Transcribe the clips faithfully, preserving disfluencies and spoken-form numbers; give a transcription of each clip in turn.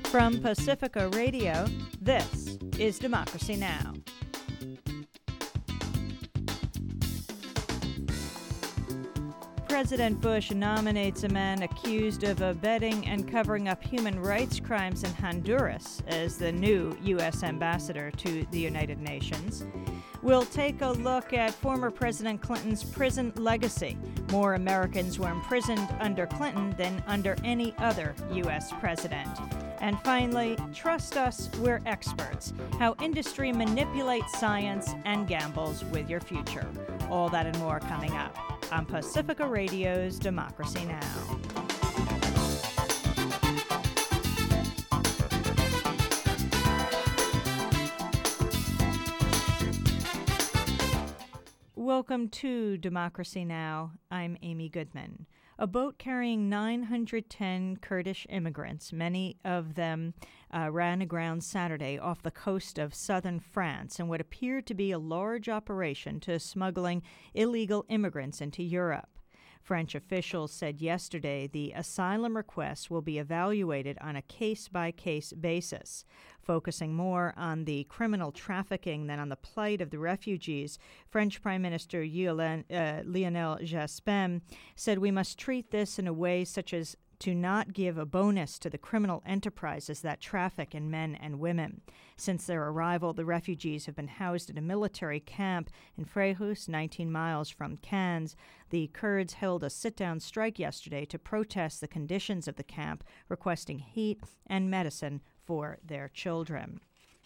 From Pacifica Radio, this is Democracy Now! President Bush nominates a man accused of abetting and covering up human rights crimes in Honduras as the new U S ambassador to the United Nations. We'll take a look at former President Clinton's prison legacy. More Americans were imprisoned under Clinton than under any other U S president. And finally, trust us, we're experts. How industry manipulates science and gambles with your future. All that and more coming up on Pacifica Radio's Democracy Now! Welcome to Democracy Now! I'm Amy Goodman. A boat carrying nine hundred ten Kurdish immigrants, many of them uh, ran aground Saturday off the coast of southern France in what appeared to be a large operation to smuggling illegal immigrants into Europe. French officials said yesterday the asylum requests will be evaluated on a case-by-case basis, focusing more on the criminal trafficking than on the plight of the refugees. French Prime Minister Lionel Jospin said we must treat this in a way such as to not give a bonus to the criminal enterprises that traffic in men and women. Since their arrival, the refugees have been housed at a military camp in Fréjus, nineteen miles from Cannes. The Kurds held a sit-down strike yesterday to protest the conditions of the camp, requesting heat and medicine for their children.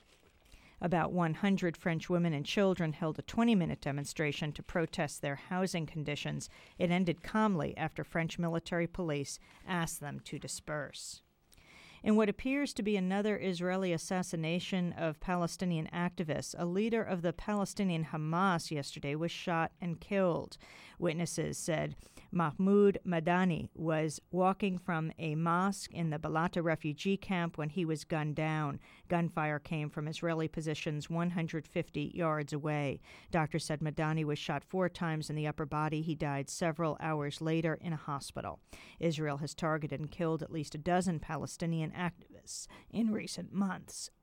About one hundred French women and children held a twenty-minute demonstration to protest their housing conditions. It ended calmly after French military police asked them to disperse. In what appears to be another Israeli assassination of Palestinian activists, a leader of the Palestinian Hamas yesterday was shot and killed. Witnesses said Mahmoud Madani was walking from a mosque in the Balata refugee camp when he was gunned down. Gunfire came from Israeli positions one hundred fifty yards away. Doctors said Madani was shot four times in the upper body. He died several hours later in a hospital. Israel has targeted and killed at least a dozen Palestinian activists in recent months.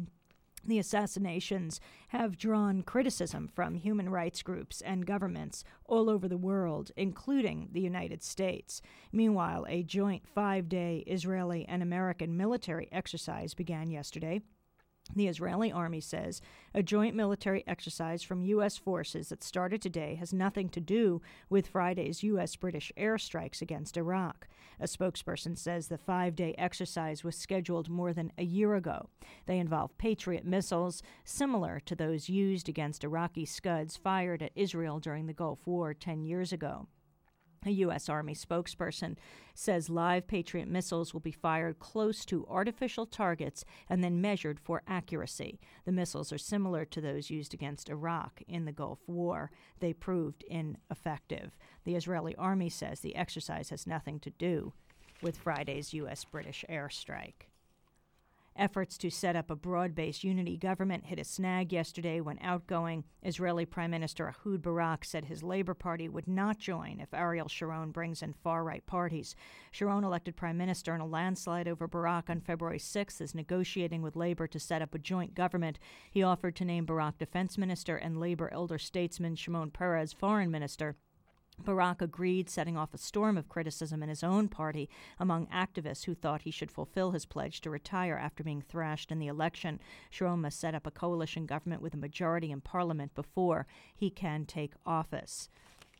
The assassinations have drawn criticism from human rights groups and governments all over the world, including the United States. Meanwhile, a joint five-day Israeli and American military exercise began yesterday. The Israeli army says a joint military exercise from U S forces that started today has nothing to do with Friday's U S-British airstrikes against Iraq. A spokesperson says the five-day exercise was scheduled more than a year ago. They involve Patriot missiles similar to those used against Iraqi Scuds fired at Israel during the Gulf War ten years ago. A U S. Army spokesperson says live Patriot missiles will be fired close to artificial targets and then measured for accuracy. The missiles are similar to those used against Iraq in the Gulf War. They proved ineffective. The Israeli Army says the exercise has nothing to do with Friday's U S-British airstrike. Efforts to set up a broad-based unity government hit a snag yesterday when outgoing Israeli Prime Minister Ehud Barak said his Labor Party would not join if Ariel Sharon brings in far-right parties. Sharon, elected Prime Minister in a landslide over Barak on February sixth, is negotiating with Labor to set up a joint government. He offered to name Barak Defense Minister and Labor elder statesman Shimon Peres Foreign Minister. Barak agreed, setting off a storm of criticism in his own party among activists who thought he should fulfill his pledge to retire after being thrashed in the election. Sharon must set up a coalition government with a majority in parliament before he can take office.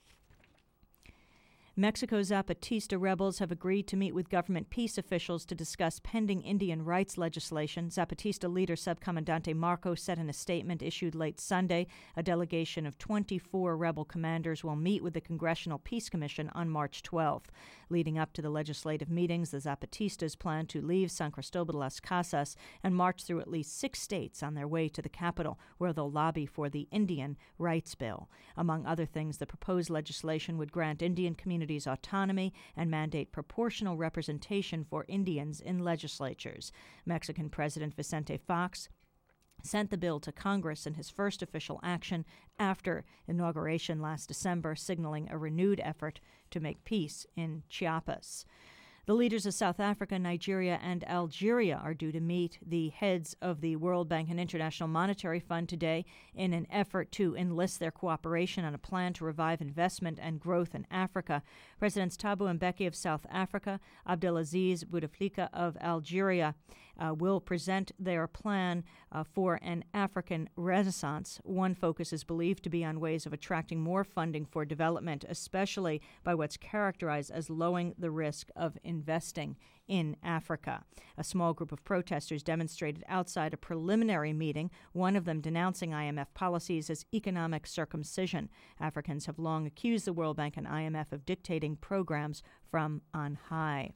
Mexico's Zapatista rebels have agreed to meet with government peace officials to discuss pending Indian rights legislation. Zapatista leader Subcomandante Marcos said in a statement issued late Sunday, a delegation of twenty-four rebel commanders will meet with the Congressional Peace Commission on March twelfth. Leading up to the legislative meetings, the Zapatistas plan to leave San Cristobal de las Casas and march through at least six states on their way to the capital, where they'll lobby for the Indian Rights Bill. Among other things, the proposed legislation would grant Indian communities autonomy and mandate proportional representation for Indians in legislatures. Mexican President Vicente Fox sent the bill to Congress in his first official action after inauguration last December, signaling a renewed effort to make peace in Chiapas. The leaders of South Africa, Nigeria, and Algeria are due to meet the heads of the World Bank and International Monetary Fund today in an effort to enlist their cooperation on a plan to revive investment and growth in Africa. Presidents Thabo Mbeki of South Africa, Abdelaziz Bouteflika of Algeria uh, will present their plan uh, for an African renaissance. One focus is believed to be on ways of attracting more funding for development, especially by what's characterized as lowering the risk of investing in Africa. A small group of protesters demonstrated outside a preliminary meeting, one of them denouncing I M F policies as economic circumcision. Africans have long accused the World Bank and I M F of dictating programs from on high.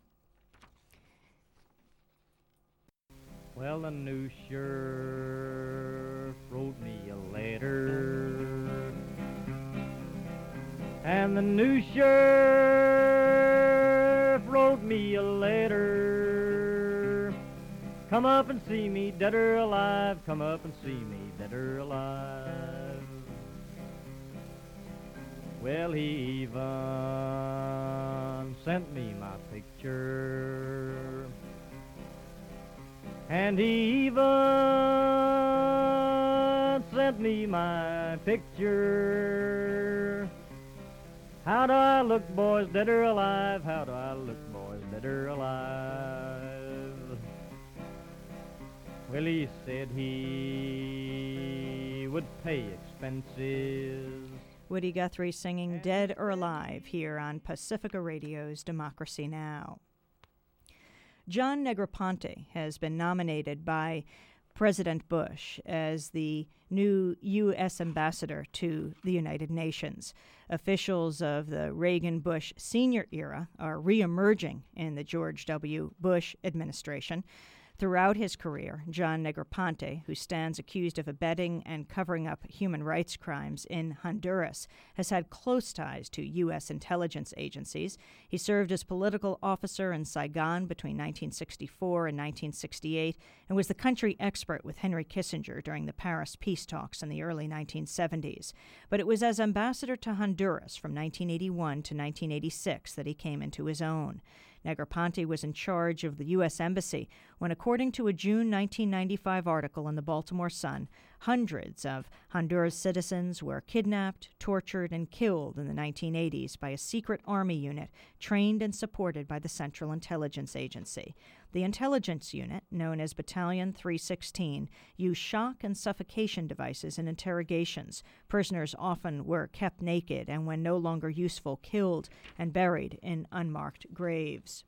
Well, the new sheriff wrote me a letter, and the new sheriff wrote me a letter. Come up and see me, dead or alive. Come up and see me, dead or alive. Well, he even sent me my picture, and he even sent me my picture. How do I look, boys, dead or alive? How do I look, boys, dead or alive? Well, he said he would pay expenses. Woody Guthrie singing Dead or Alive here on Pacifica Radio's Democracy Now! John Negroponte has been nominated by President Bush as the new U S ambassador to the United Nations. Officials of the Reagan-Bush senior era are reemerging in the George W. Bush administration. Throughout his career, John Negroponte, who stands accused of abetting and covering up human rights crimes in Honduras, has had close ties to U S intelligence agencies. He served as political officer in Saigon between nineteen sixty-four and nineteen sixty-eight and was the country expert with Henry Kissinger during the Paris peace talks in the early nineteen seventies. But it was as ambassador to Honduras from nineteen eighty-one to nineteen eighty-six that he came into his own. Negroponte was in charge of the U S Embassy when, according to a June nineteen ninety-five article in the Baltimore Sun, hundreds of Honduras citizens were kidnapped, tortured, and killed in the nineteen eighties by a secret army unit trained and supported by the Central Intelligence Agency. The intelligence unit, known as Battalion three sixteen, used shock and suffocation devices in interrogations. Prisoners often were kept naked and, when no longer useful, killed and buried in unmarked graves.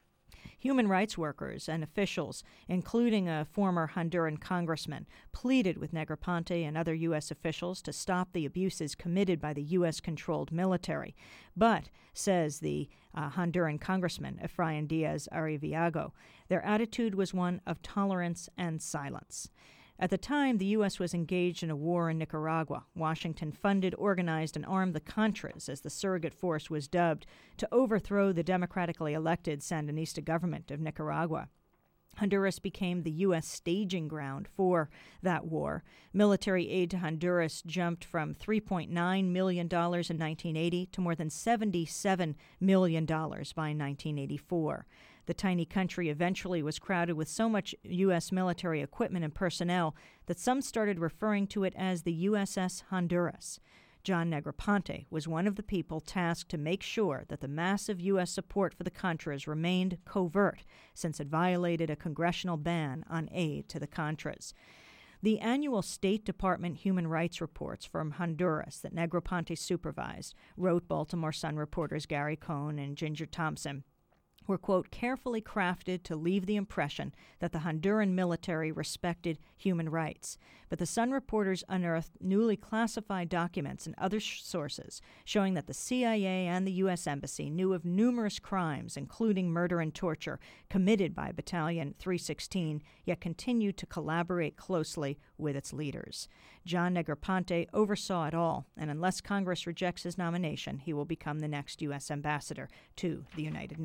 Human rights workers and officials, including a former Honduran congressman, pleaded with Negroponte and other U S officials to stop the abuses committed by the U S-controlled military. But, says the uh, Honduran congressman, Efrain Diaz-Arriviago, their attitude was one of tolerance and silence. At the time, the U S was engaged in a war in Nicaragua. Washington funded, organized, and armed the Contras, as the surrogate force was dubbed, to overthrow the democratically elected Sandinista government of Nicaragua. Honduras became the U S staging ground for that war. Military aid to Honduras jumped from three point nine million dollars in nineteen eighty to more than seventy-seven million dollars by nineteen eighty-four. The tiny country eventually was crowded with so much U S military equipment and personnel that some started referring to it as the U S S Honduras. John Negroponte was one of the people tasked to make sure that the massive U S support for the Contras remained covert, since it violated a congressional ban on aid to the Contras. The annual State Department human rights reports from Honduras that Negroponte supervised, wrote Baltimore Sun reporters Gary Cohn and Ginger Thompson, were, quote, carefully crafted to leave the impression that the Honduran military respected human rights. But the Sun reporters unearthed newly classified documents and other sh- sources showing that the C I A and the U S Embassy knew of numerous crimes, including murder and torture, committed by Battalion three sixteen, yet continued to collaborate closely with its leaders. John Negroponte oversaw it all, and unless Congress rejects his nomination, he will become the next U S ambassador to the United Nations.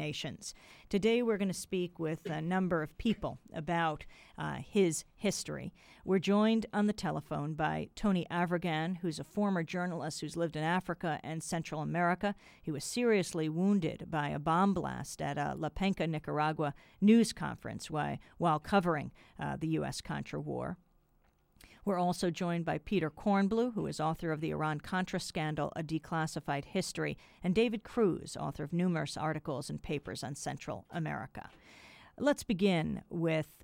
immigrants. Today we're going to speak with a number of people about uh, his history. We're joined on the telephone by Tony Avirgan, who's a former journalist who's lived in Africa and Central America. He was seriously wounded by a bomb blast at a La Penca, Nicaragua news conference while, while covering uh, the U S Contra War. We're also joined by Peter Kornbluh, who is author of the Iran-Contra Scandal, A Declassified History, and David Cruz, author of numerous articles and papers on Central America. Let's begin with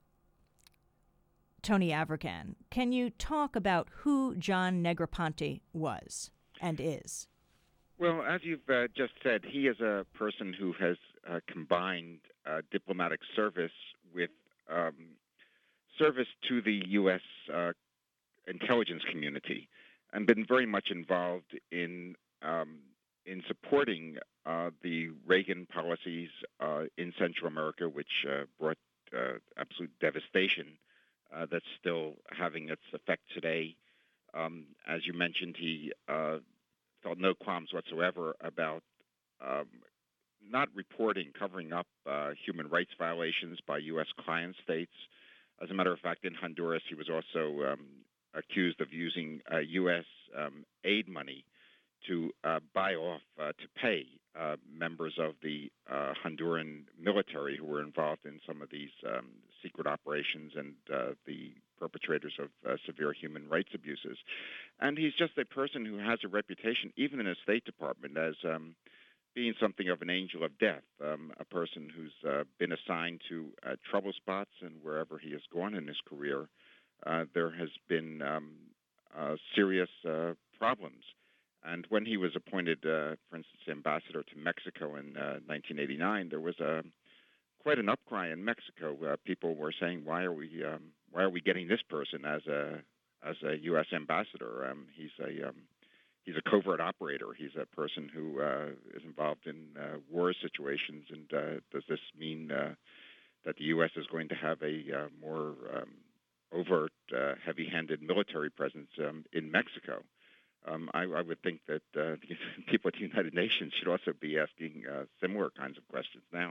Tony Avirgan. Can you talk about who John Negroponte was and is? Well, as you've uh, just said, he is a person who has uh, combined uh, diplomatic service with um, service to the U S uh, intelligence community, and been very much involved in um, in supporting uh, the Reagan policies uh, in Central America, which uh, brought uh, absolute devastation uh, that's still having its effect today. Um, as you mentioned, he uh, felt no qualms whatsoever about um, not reporting, covering up uh, human rights violations by U S client states. As a matter of fact, in Honduras, he was also um, accused of using uh, U S um, aid money to uh, buy off, uh, to pay uh, members of the uh, Honduran military who were involved in some of these um, secret operations and uh, the perpetrators of uh, severe human rights abuses. And he's just a person who has a reputation, even in the State Department, as um, being something of an angel of death, um, a person who's uh, been assigned to uh, trouble spots, and wherever he has gone in his career, Uh, there has been um, uh, serious uh, problems. And when he was appointed, uh, for instance, ambassador to Mexico in uh, nineteen eighty-nine, there was a quite an upcry in Mexico. Uh, people were saying, "Why are we um, why are we getting this person as a as a U S ambassador? Um, he's a um, he's a covert operator. He's a person who uh, is involved in uh, war situations. And uh, does this mean uh, that the U S is going to have a uh, more um, overt, uh, heavy-handed military presence um, in Mexico?" Um, I, I would think that uh, the people at the United Nations should also be asking uh, similar kinds of questions now.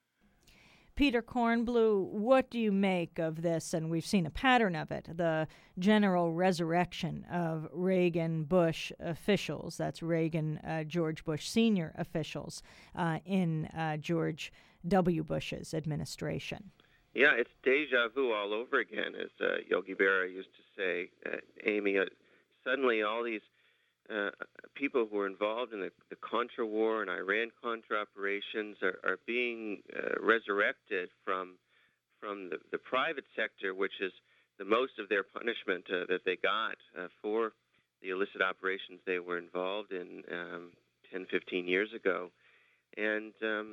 Peter Kornbluh, what do you make of this? And we've seen a pattern of it, the general resurrection of Reagan Bush officials. That's Reagan, uh, George Bush Senior officials uh, in uh, George W. Bush's administration. Yeah, it's deja vu all over again, as uh, Yogi Berra used to say. Uh, Amy, uh, suddenly all these uh, people who were involved in the, the Contra War and Iran-Contra operations are, are being uh, resurrected from from the, the private sector, which is the most of their punishment uh, that they got uh, for the illicit operations they were involved in um, ten, fifteen years ago. And um,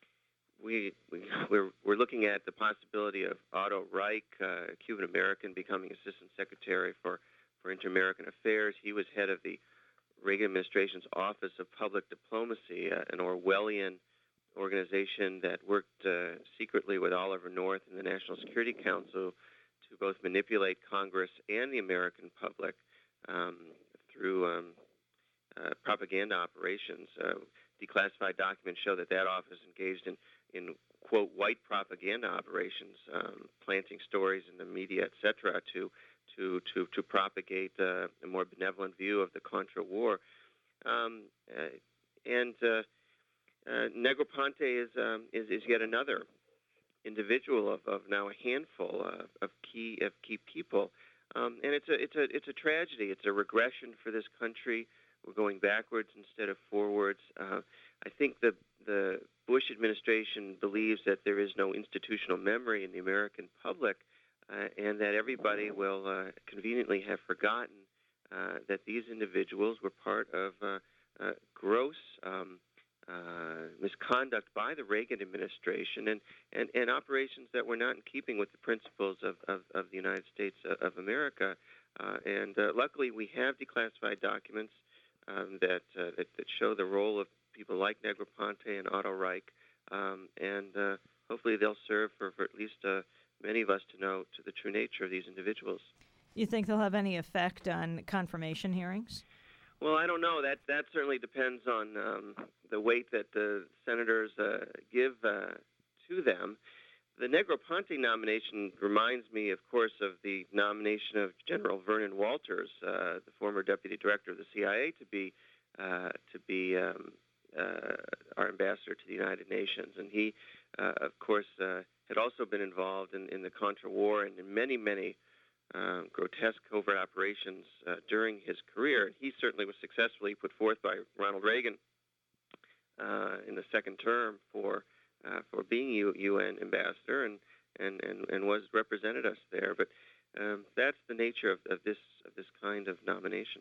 We, we, we're, we're looking at the possibility of Otto Reich, uh, Cuban-American, becoming Assistant Secretary for, for Inter-American Affairs. He was head of the Reagan administration's Office of Public Diplomacy, uh, an Orwellian organization that worked uh, secretly with Oliver North and the National Security Council to both manipulate Congress and the American public um, through um, uh, propaganda operations. Uh, declassified documents show that that office engaged in in, quote, white propaganda operations, um, planting stories in the media, et cetera, to to to, to propagate uh, a more benevolent view of the Contra War. Um, uh, and uh, uh, Negroponte is, um, is is yet another individual of, of now a handful uh, of key of key people, um, and it's a it's a it's a tragedy. It's a regression for this country. We're going backwards instead of forwards. Uh, I think the the Bush administration believes that there is no institutional memory in the American public, uh, and that everybody will uh, conveniently have forgotten uh, that these individuals were part of uh, uh, gross um, uh, misconduct by the Reagan administration and, and, and operations that were not in keeping with the principles of, of, of the United States of America. Uh, and uh, luckily, we have declassified documents um, that, uh, that that show the role of people like Negroponte and Otto Reich, um, and uh, hopefully they'll serve for, for at least uh, many of us to know to the true nature of these individuals. You think they'll have any effect on confirmation hearings? Well, I don't know. That that certainly depends on um, the weight that the senators uh, give uh, to them. The Negroponte nomination reminds me, of course, of the nomination of General Vernon Walters, uh, the former deputy director of the C I A, to be uh, to be um, uh, our ambassador to the United Nations. And he, uh, of course, uh, had also been involved in, in the Contra War and in many, many um, grotesque covert operations uh, during his career. And he certainly was successfully put forth by Ronald Reagan uh, in the second term for Uh, for being U- UN ambassador and, and, and, and was represented us there. But um, that's the nature of, of this of this kind of nomination.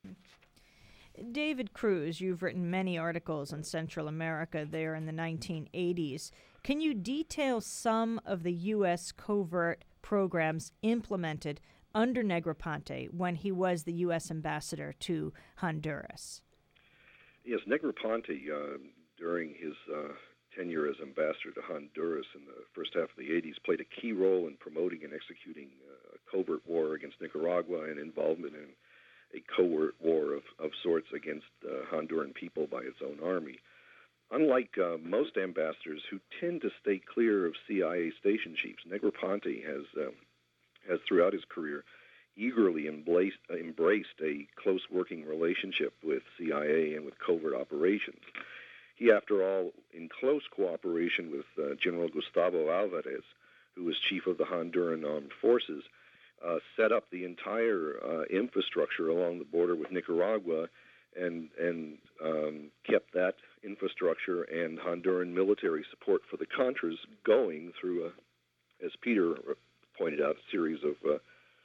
David Cruz, you've written many articles on Central America there in the nineteen eighties. Can you detail some of the U S covert programs implemented under Negroponte when he was the U S ambassador to Honduras? Yes, Negroponte, uh, during his uh, tenure as ambassador to Honduras in the first half of the eighties, played a key role in promoting and executing uh, a covert war against Nicaragua and involvement in a covert war of, of sorts against the uh, Honduran people by its own army. Unlike uh, most ambassadors who tend to stay clear of C I A station chiefs, Negroponte has, uh, has throughout his career eagerly embraced, uh, embraced a close working relationship with C I A and with covert operations. He, after all, in close cooperation with uh, General Gustavo Alvarez, who was chief of the Honduran Armed Forces, uh, set up the entire uh, infrastructure along the border with Nicaragua and, and um, kept that infrastructure and Honduran military support for the Contras going through, a, as Peter pointed out, a series of, uh,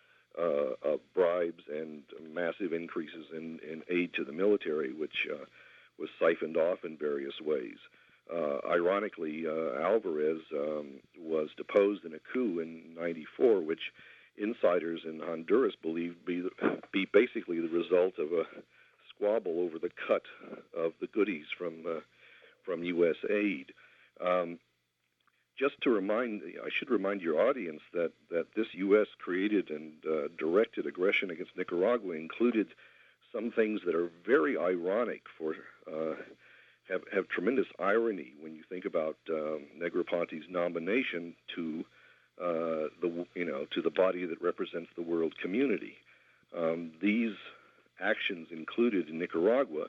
uh, of bribes and massive increases in, in aid to the military, which uh, was siphoned off in various ways. Uh, ironically, uh, Alvarez um, was deposed in a coup in ninety-four, which insiders in Honduras believed be, be basically the result of a squabble over the cut of the goodies from uh, from U S aid. Um, just to remind, I should remind your audience that, that this U S created and uh, directed aggression against Nicaragua included some things that are very ironic for uh, have have tremendous irony when you think about um, Negroponte's nomination to uh, the you know to the body that represents the world community. Um, these actions included in Nicaragua,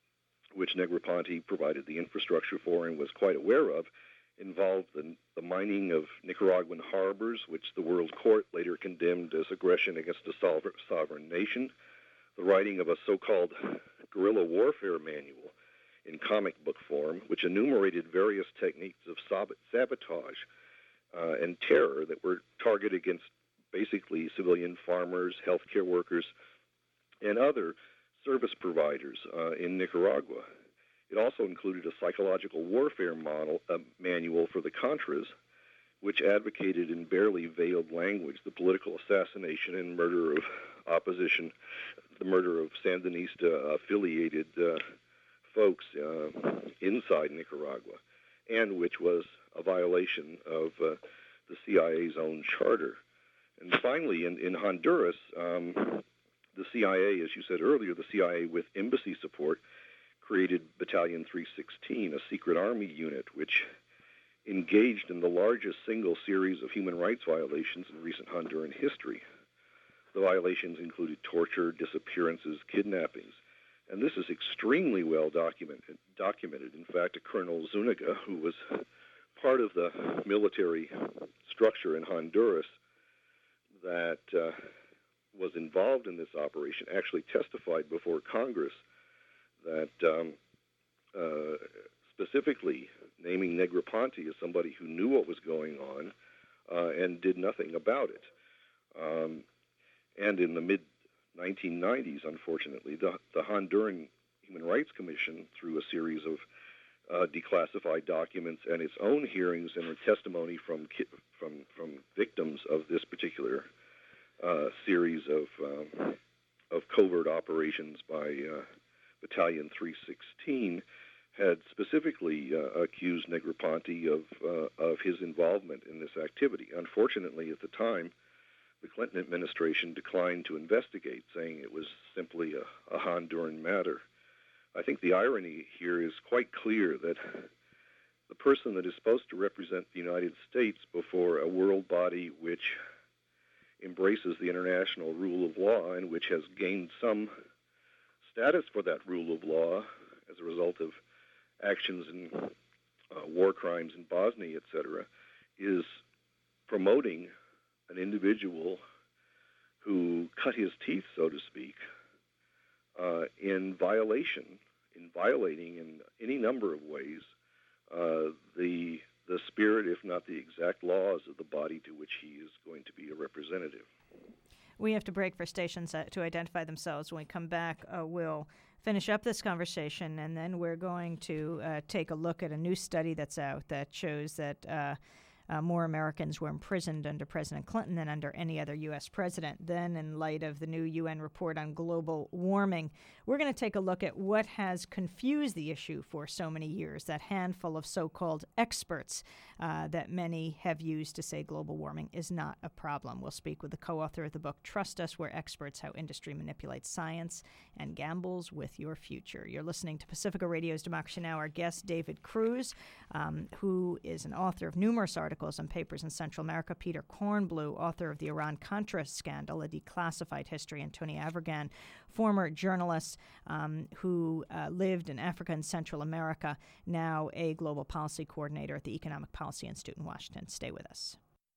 which Negroponte provided the infrastructure for and was quite aware of, involved the, the mining of Nicaraguan harbors, which the World Court later condemned as aggression against a sovereign nation, the writing of a so-called guerrilla warfare manual in comic book form, which enumerated various techniques of sabotage uh, and terror that were targeted against basically civilian farmers, healthcare workers, and other service providers uh, in Nicaragua. It also included a psychological warfare model, uh, manual for the Contras, which advocated in barely veiled language the political assassination and murder of opposition, the murder of Sandinista-affiliated uh, folks uh, inside Nicaragua, and which was a violation of uh, the C I A's own charter. And finally, in, in Honduras, um, the C I A, as you said earlier, the C I A with embassy support, created Battalion three sixteen, a secret army unit, which engaged in the largest single series of human rights violations in recent Honduran history. The violations included torture, disappearances, kidnappings, and this is extremely well documented. documented. In fact, a Colonel Zuniga, who was part of the military structure in Honduras that uh, was involved in this operation, actually testified before Congress that um, uh, specifically naming Negroponte as somebody who knew what was going on uh, and did nothing about it. Um, and in the mid nineteen nineties, unfortunately, the, the Honduran Human Rights Commission, through a series of uh, declassified documents and its own hearings and testimony from from from victims of this particular uh, series of um, of covert operations by uh, Battalion three sixteen, had specifically uh, accused Negroponte of uh, of his involvement in this activity. Unfortunately, at the time, the Clinton administration declined to investigate, saying it was simply a, a Honduran matter. I think the irony here is quite clear that the person that is supposed to represent the United States before a world body which embraces the international rule of law and which has gained some status for that rule of law as a result of actions in uh, war crimes in Bosnia, et cetera, is promoting an individual who cut his teeth, so to speak, uh, in violation, in violating in any number of ways uh, the the spirit, if not the exact laws of the body to which he is going to be a representative. We have to break for stations uh, to identify themselves. When we come back, uh, we'll finish up this conversation, and then we're going to uh, take a look at a new study that's out that shows that uh, uh, more Americans were imprisoned under President Clinton than under any other U S president. Then, in light of the new U N report on global warming, we're going to take a look at what has confused the issue for so many years, that handful of so-called experts uh, that many have used to say global warming is not a problem. We'll speak with the co-author of the book, Trust Us, We're Experts, How Industry Manipulates Science and Gambles with Your Future. You're listening to Pacifica Radio's Democracy Now! Our guest, David Cruz, um, who is an author of numerous articles and papers in Central America, Peter Kornbluh, author of the Iran-Contra Scandal, A Declassified History, and Tony Avirgan, former journalist um, who uh, lived in Africa and Central America, now a global policy coordinator at the Economic Policy Institute in Washington. Stay with us.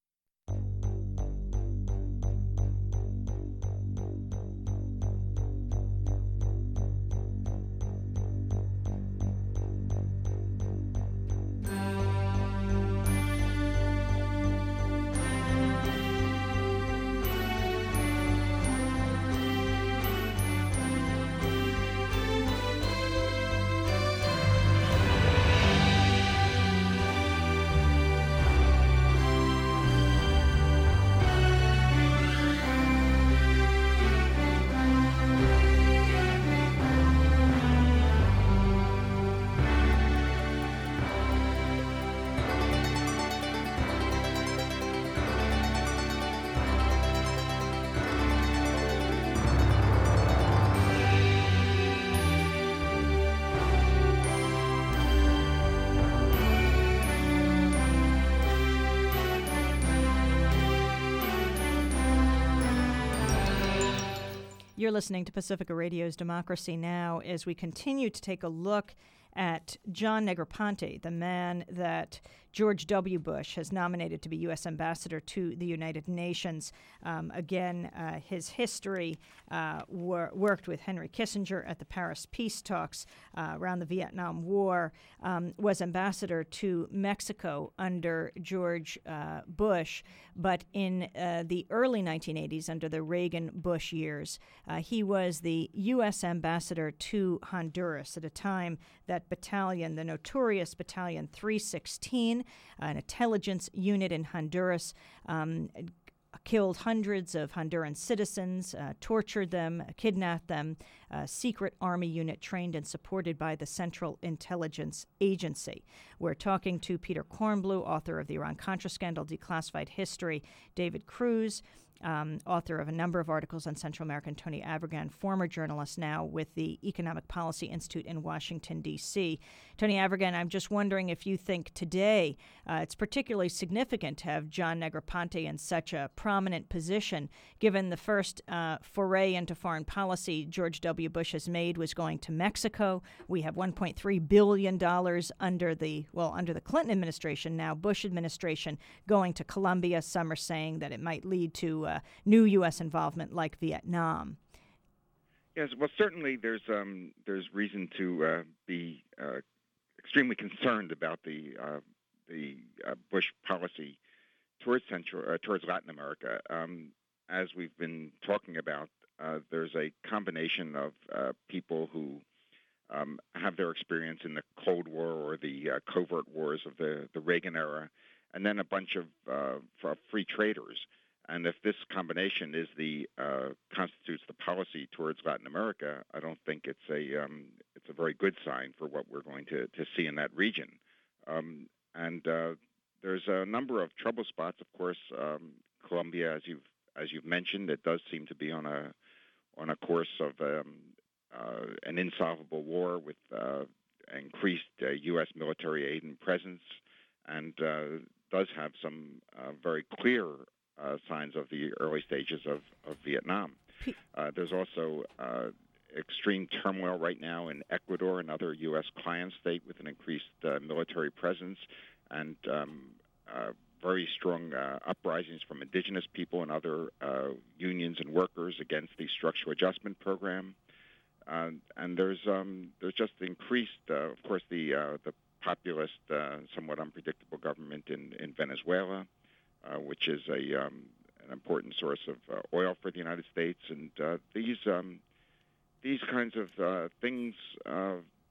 You're listening to Pacifica Radio's Democracy Now! As we continue to take a look at John Negroponte, the man that George W. Bush has nominated to be U S ambassador to the United Nations. Um, again, uh, his history uh, wor- worked with Henry Kissinger at the Paris peace talks uh, around the Vietnam War, um, was ambassador to Mexico under George uh, Bush, but in uh, the early nineteen eighties, under the Reagan-Bush years, uh, he was the U S ambassador to Honduras at a time that battalion, the notorious Battalion three sixteen, an intelligence unit in Honduras, um, killed hundreds of Honduran citizens, uh, tortured them, kidnapped them, a secret army unit trained and supported by the Central Intelligence Agency. We're talking to Peter Kornbluh, author of the Iran-Contra Scandal, Declassified History, David Cruz, Um, author of a number of articles on Central America, and Tony Avirgan, former journalist now with the Economic Policy Institute in Washington, D C Tony Avirgan, I'm just wondering if you think today uh, it's particularly significant to have John Negroponte in such a prominent position, given the first uh, foray into foreign policy George W. Bush has made was going to Mexico. We have one point three billion dollars under the, well, under the Clinton administration, now Bush administration, going to Colombia. Some are saying that it might lead to Uh, new U S involvement like Vietnam. Yes, well, certainly there's um, there's reason to uh, be uh, extremely concerned about the uh, the uh, Bush policy towards Central uh, towards Latin America. Um, as we've been talking about, uh, there's a combination of uh, people who um, have their experience in the Cold War or the uh, covert wars of the, the Reagan era, and then a bunch of uh, free traders. And if this combination is the uh, constitutes the policy towards Latin America, I don't think it's a um, it's a very good sign for what we're going to, to see in that region. Um, and uh, there's a number of trouble spots, of course. Um, Colombia, as you've as you've mentioned, it does seem to be on a on a course of um, uh, an insolvable war with uh, increased uh, U S military aid and presence, and uh, does have some uh, very clear uh, signs of the early stages of, of Vietnam. Uh, there's also uh, extreme turmoil right now in Ecuador, another U S client state with an increased uh, military presence, and um, uh, very strong uh, uprisings from indigenous people and other uh, unions and workers against the structural adjustment program. Uh, and there's um, there's just increased, uh, of course, the uh, the populist, uh, somewhat unpredictable government in, in Venezuela, uh, which is a um, an important source of uh, oil for the United States. And uh, these um, these kinds of uh, things uh,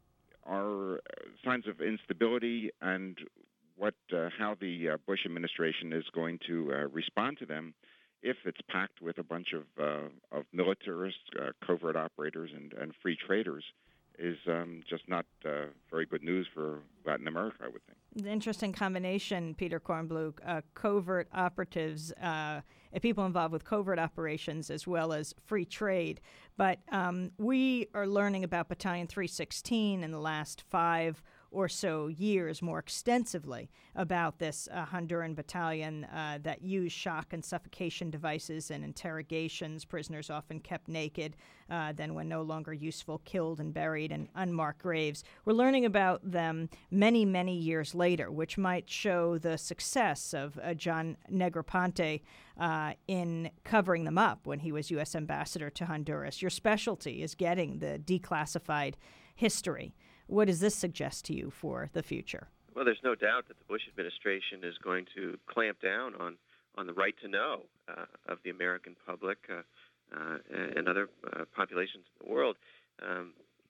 are signs of instability, and what uh, how the uh, Bush administration is going to uh, respond to them, if it's packed with a bunch of uh, of militarists, uh, covert operators, and, and free traders, is um, just not uh, very good news for Latin America, I would think. The interesting combination, Peter Kornbluh, uh, covert operatives, uh, people involved with covert operations as well as free trade. But um, we are learning about Battalion three sixteen in the last five or so years more extensively about this uh, Honduran battalion uh, that used shock and suffocation devices and interrogations, prisoners often kept naked, uh, then when no longer useful, killed and buried in unmarked graves. We're learning about them many, many years later, which might show the success of uh, John Negroponte uh, in covering them up when he was U S ambassador to Honduras. Your specialty is getting the declassified history. What does this suggest to you for the future? Well, there's no doubt that the Bush administration is going to clamp down on, on the right to know uh, of the American public uh, uh, and other uh, populations in the world. Um,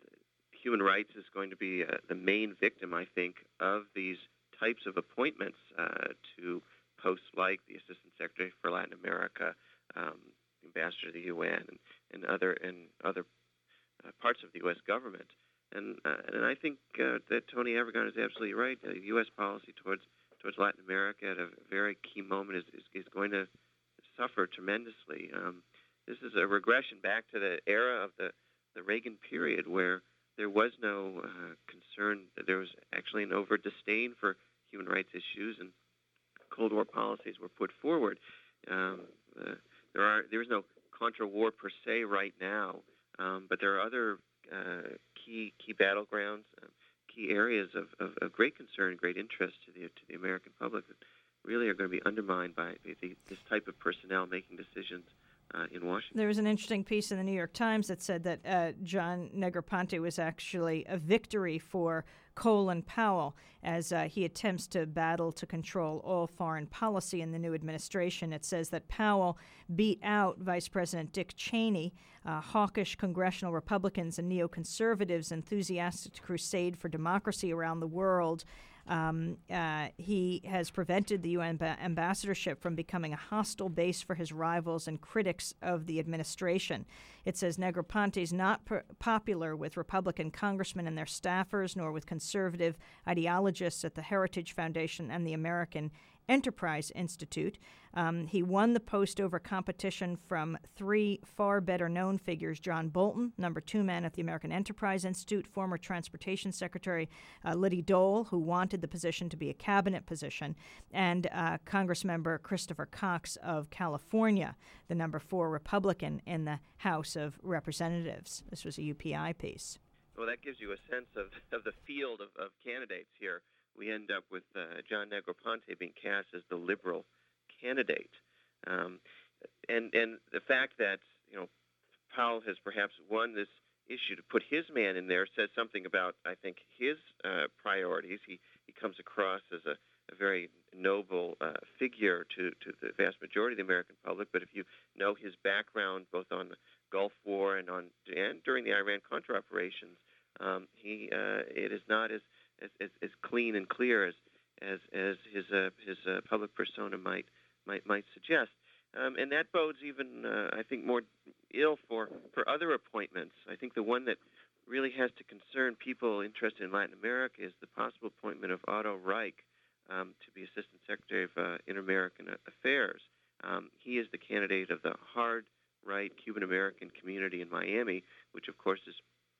human rights is going to be uh, the main victim, I think, of these types of appointments uh, to posts like the Assistant Secretary for Latin America, um, Ambassador to the U N, and, and other and other uh, parts of the U S government. And uh, and I think uh, that Tony Avirgan is absolutely right. The U S policy towards towards Latin America at a very key moment is, is, is going to suffer tremendously. Um, this is a regression back to the era of the, the Reagan period, where there was no uh, concern. There was actually an over disdain for human rights issues, and Cold War policies were put forward. Um, uh, there are there is no Contra war per se right now, um, but there are other Uh, key key battlegrounds, uh, key areas of, of, of great concern, great interest to the to the American public that really are going to be undermined by the, the, this type of personnel making decisions uh, in Washington. There was an interesting piece in the New York Times that said that uh, John Negroponte was actually a victory for Colin Powell as uh, he attempts to battle to control all foreign policy in the new administration. It says that Powell beat out Vice President Dick Cheney, uh, hawkish congressional Republicans and neoconservatives enthusiastic to crusade for democracy around the world. Um, uh, he has prevented the U N ba- ambassadorship from becoming a hostile base for his rivals and critics of the administration. It says Negroponte is not per- popular with Republican congressmen and their staffers, nor with conservative ideologists at the Heritage Foundation and the American Enterprise Institute. Um, he won the post over competition from three far better known figures: John Bolton, number two man at the American Enterprise Institute, former Transportation Secretary uh, Liddy Dole, who wanted the position to be a cabinet position, and uh, Congressmember Christopher Cox of California, the number four Republican in the House of Representatives. This was a U P I piece. Well, that gives you a sense of, of the field of, of candidates here. We end up with uh, John Negroponte being cast as the liberal candidate, um, and and the fact that you know Powell has perhaps won this issue to put his man in there says something about, I think, his uh, priorities. He he comes across as a, a very noble uh, figure to, to the vast majority of the American public. But if you know his background, both on the Gulf War and on and during the Iran-Contra operations, um, he uh, it is not as As, as, as clean and clear as as, as his uh, his uh, public persona might might might suggest, um, and that bodes even uh, I think more ill for, for other appointments. I think the one that really has to concern people interested in Latin America is the possible appointment of Otto Reich um, to be Assistant Secretary of uh, Inter-American Affairs. Um, he is the candidate of the hard right Cuban American community in Miami, which of course is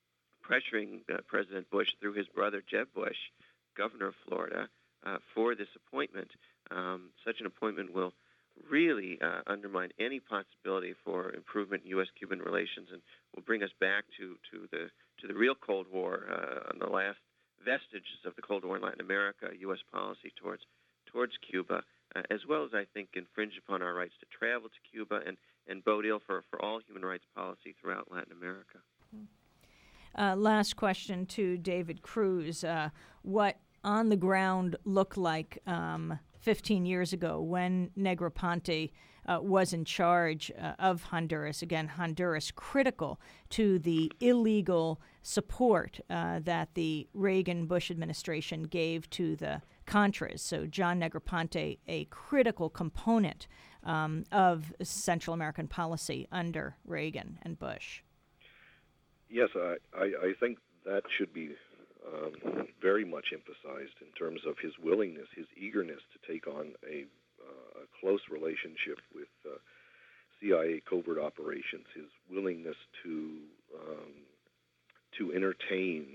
pressuring uh, President Bush through his brother Jeb Bush, governor of Florida, uh, for this appointment. Um, such an appointment will really uh, undermine any possibility for improvement in U S Cuban relations, and will bring us back to, to the to the real Cold War, uh, and the last vestiges of the Cold War in Latin America, U S policy towards towards Cuba, uh, as well as, I think, infringe upon our rights to travel to Cuba and, and bode ill for, for all human rights policy throughout Latin America. Uh, last question to David Cruz. Uh, what on the ground looked like um, fifteen years ago when Negroponte uh, was in charge uh, of Honduras. Again, Honduras critical to the illegal support uh, that the Reagan-Bush administration gave to the Contras. So John Negroponte, a critical component um, of Central American policy under Reagan and Bush. Yes, I, I, I think that should be um, very much emphasized in terms of his willingness, his eagerness to take on a, uh, a close relationship with uh, C I A covert operations, his willingness to um, to entertain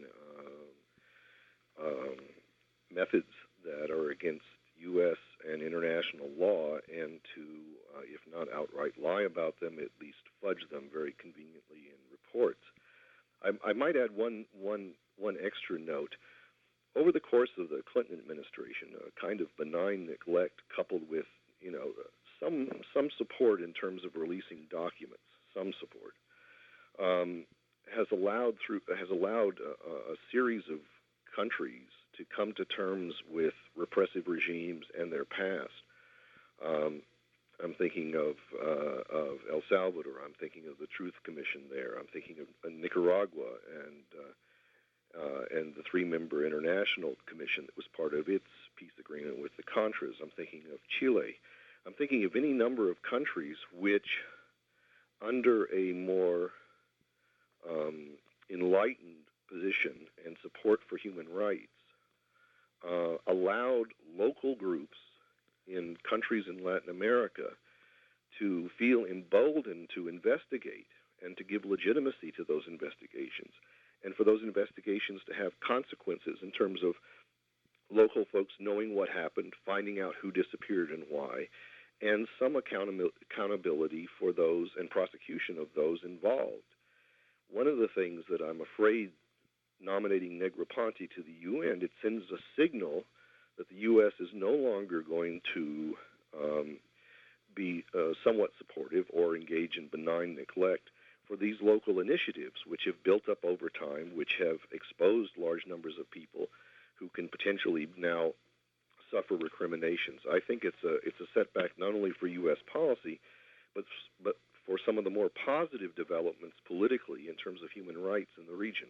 uh, um, methods that are against U S and international law, and to, uh, if not outright lie about them, at least fudge them very conveniently in reports. I, I might add one, one, one extra note. Over the course of the Clinton administration, a kind of benign neglect coupled with, you know, some some support in terms of releasing documents, some support, um, has allowed through has allowed a, a series of countries to come to terms with repressive regimes and their past. Um, I'm thinking of uh, of El Salvador. I'm thinking of the Truth Commission there. I'm thinking of uh, Nicaragua and uh, uh, and the three-member International Commission that was part of its peace agreement with the Contras. I'm thinking of Chile. I'm thinking of any number of countries which, under a more um, enlightened position and support for human rights, uh, allowed local groups in countries in Latin America to feel emboldened to investigate and to give legitimacy to those investigations, and for those investigations to have consequences in terms of local folks knowing what happened, finding out who disappeared and why, and some accountab- accountability for those and prosecution of those involved. One of the things that I'm afraid nominating Negroponte to the U N, it sends a signal that the U S is no longer going to um, be uh, somewhat supportive or engage in benign neglect for these local initiatives, which have built up over time, which have exposed large numbers of people who can potentially now suffer recriminations. I think it's a it's a setback not only for U S policy, but but for some of the more positive developments politically in terms of human rights in the region.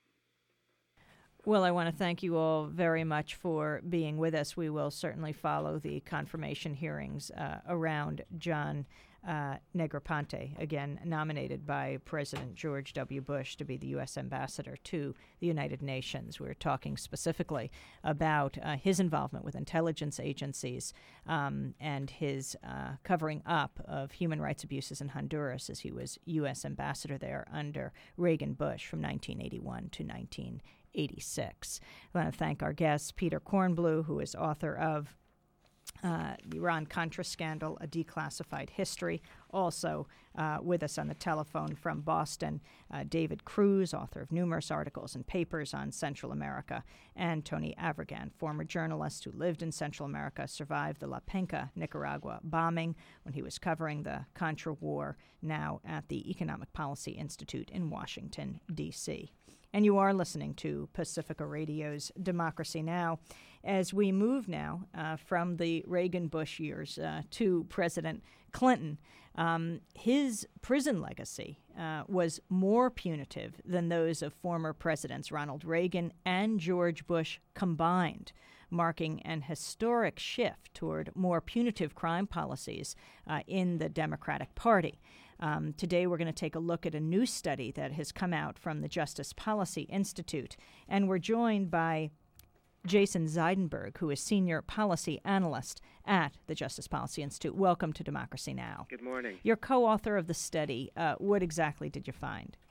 Well, I want to thank you all very much for being with us. We will certainly follow the confirmation hearings uh, around John uh, Negroponte, again nominated by President George W. Bush to be the U S ambassador to the United Nations. We're talking specifically about uh, his involvement with intelligence agencies um, and his uh, covering up of human rights abuses in Honduras as he was U S ambassador there under Reagan-Bush from nineteen eighty-one to nineteen eighty-six. I want to thank our guest, Peter Kornbluh, who is author of uh, the Iran-Contra Scandal, A Declassified History. Also uh, with us on the telephone from Boston, uh, David Cruz, author of numerous articles and papers on Central America, and Tony Avirgan, former journalist who lived in Central America, survived the La Penca, Nicaragua bombing when he was covering the Contra War, now at the Economic Policy Institute in Washington, D C And you are listening to Pacifica Radio's Democracy Now! As we move now uh, from the Reagan-Bush years uh, to President Clinton, um, his prison legacy uh, was more punitive than those of former presidents Ronald Reagan and George Bush combined, marking an historic shift toward more punitive crime policies uh, in the Democratic Party. Um, today we're going to take a look at a new study that has come out from the Justice Policy Institute, and we're joined by Jason Zeidenberg, who is Senior Policy Analyst at the Justice Policy Institute. Welcome to Democracy Now! Good morning. You're co-author of the study. Uh, what exactly did you find?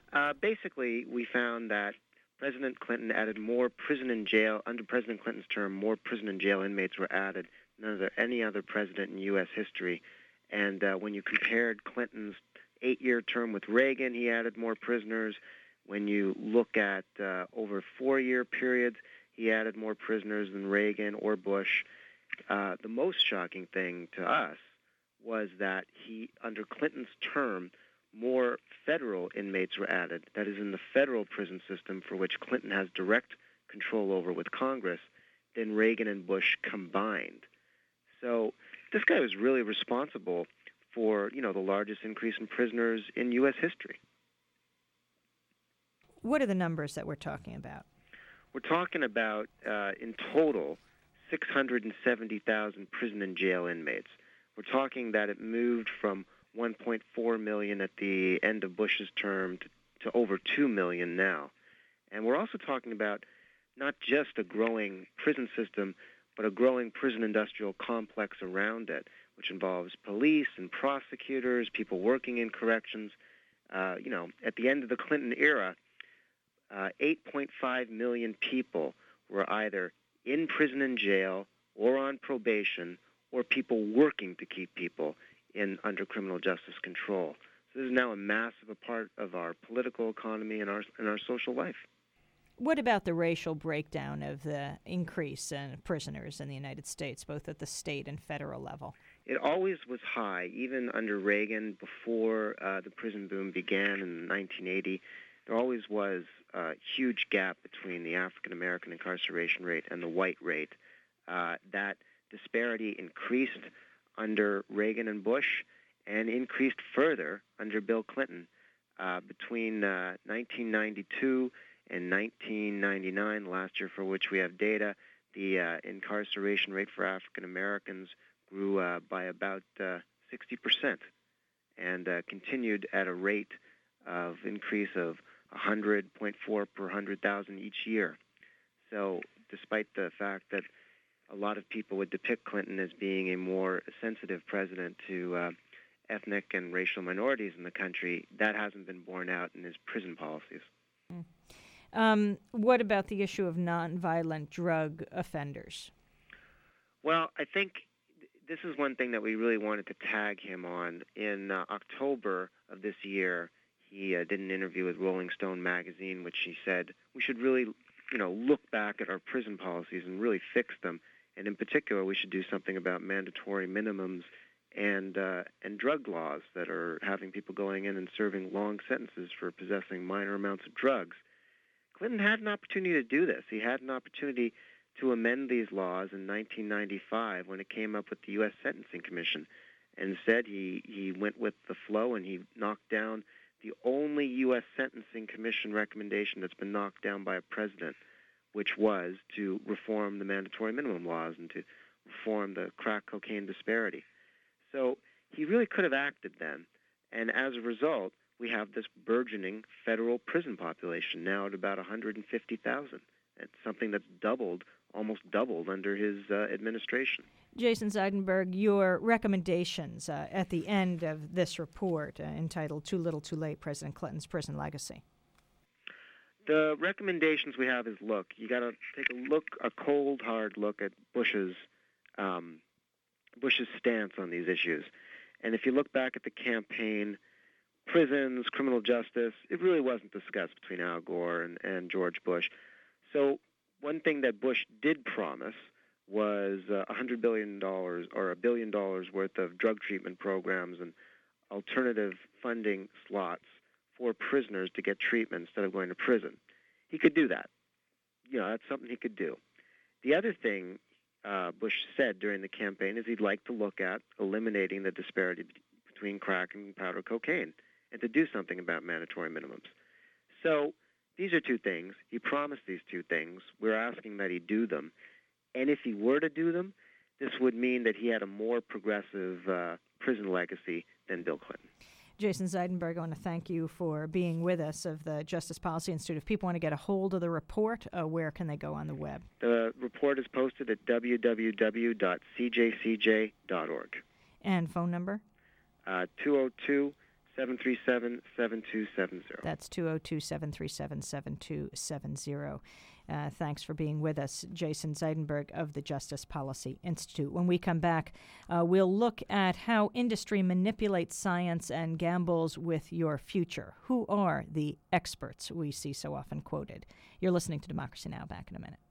Uh, basically, we found that President Clinton added more prison and jail, under President Clinton's term, more prison and jail inmates were added than under any other president in U S history. And uh, when you compared Clinton's eight-year term with Reagan, he added more prisoners. When you look at uh, over four-year periods, he added more prisoners than Reagan or Bush. Uh, the most shocking thing to us was that he, under Clinton's term, more federal inmates were added, that is in the federal prison system for which Clinton has direct control over with Congress, than Reagan and Bush combined. So this guy was really responsible for, you know, the largest increase in prisoners in U S history. What are the numbers that we're talking about? We're talking about, uh, in total, six hundred seventy thousand prison and jail inmates. We're talking that it moved from one point four million at the end of Bush's term to, to over two million now. And we're also talking about not just a growing prison system, but a growing prison industrial complex around it, which involves police and prosecutors, people working in corrections. Uh, you know, at the end of the Clinton era, uh, eight point five million people were either in prison and jail or on probation, or people working to keep people in under criminal justice control. So this is now a massive part of our political economy and our and our social life. What about the racial breakdown of the increase in prisoners in the United States, both at the state and federal level? It always was high, even under Reagan, before uh, the prison boom began in nineteen eighty. There always was a huge gap between the African-American incarceration rate and the white rate. Uh, that disparity increased under Reagan and Bush and increased further under Bill Clinton. Uh, between uh, nineteen ninety-two and nineteen ninety-nine, last year for which we have data, the uh, incarceration rate for African Americans grew uh, by about uh, sixty percent and uh, continued at a rate of increase of one hundred point four per one hundred thousand each year. So despite the fact that a lot of people would depict Clinton as being a more sensitive president to uh, ethnic and racial minorities in the country, that hasn't been borne out in his prison policies. Mm. Um, what about the issue of nonviolent drug offenders? Well, I think this is one thing that we really wanted to tag him on. In uh, October of this year, he uh, did an interview with Rolling Stone magazine, which he said we should really, you know, look back at our prison policies and really fix them. And in particular, we should do something about mandatory minimums and uh, and drug laws that are having people going in and serving long sentences for possessing minor amounts of drugs. Clinton had an opportunity to do this. He had an opportunity to amend these laws in nineteen ninety-five when it came up with the U S Sentencing Commission. And instead, he, he went with the flow and he knocked down the only U S Sentencing Commission recommendation that's been knocked down by a president, which was to reform the mandatory minimum laws and to reform the crack cocaine disparity. So he really could have acted then. And as a result, we have this burgeoning federal prison population now at about one hundred fifty thousand. It's something that's doubled, almost doubled under his uh, administration. Jason Zeidenberg, your recommendations uh, at the end of this report uh, entitled Too Little Too Late, President Clinton's Prison Legacy. The recommendations we have is, look, you got to take a look, a cold, hard look at Bush's um, Bush's stance on these issues. And if you look back at the campaign, prisons, criminal justice, it really wasn't discussed between Al Gore and, and George Bush. So one thing that Bush did promise was uh, one hundred billion dollars or a billion dollars worth of drug treatment programs and alternative funding slots for prisoners to get treatment instead of going to prison. He could do that. You know, that's something he could do. The other thing uh, Bush said during the campaign is he'd like to look at eliminating the disparity between crack and powder cocaine and to do something about mandatory minimums. So these are two things. He promised these two things. We're asking that he do them. And if he were to do them, this would mean that he had a more progressive uh, prison legacy than Bill Clinton. Jason Zeidenberg, I want to thank you for being with us of the Justice Policy Institute. If people want to get a hold of the report, uh, where can they go on the web? The report is posted at w w w dot c j c j dot org. And phone number? Uh, two oh two, seven three seven, seven two seven zero. That's two oh two, seven three seven, seven two seven zero. Uh, thanks for being with us, Jason Zeidenberg of the Justice Policy Institute. When we come back, uh, we'll look at how industry manipulates science and gambles with your future. Who are the experts we see so often quoted? You're listening to Democracy Now! Back in a minute.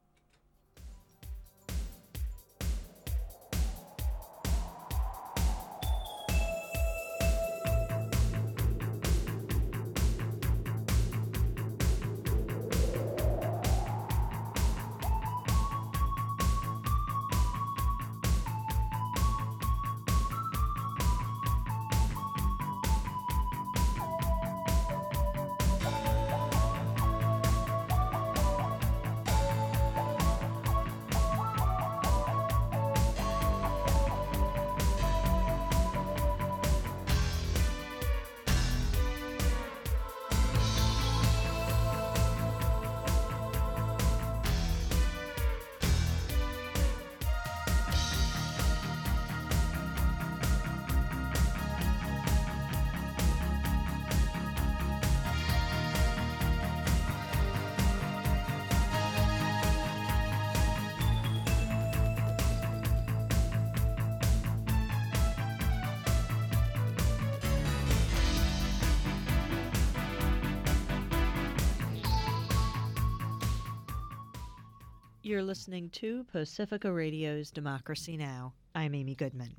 You're listening to Pacifica Radio's Democracy Now! I'm Amy Goodman.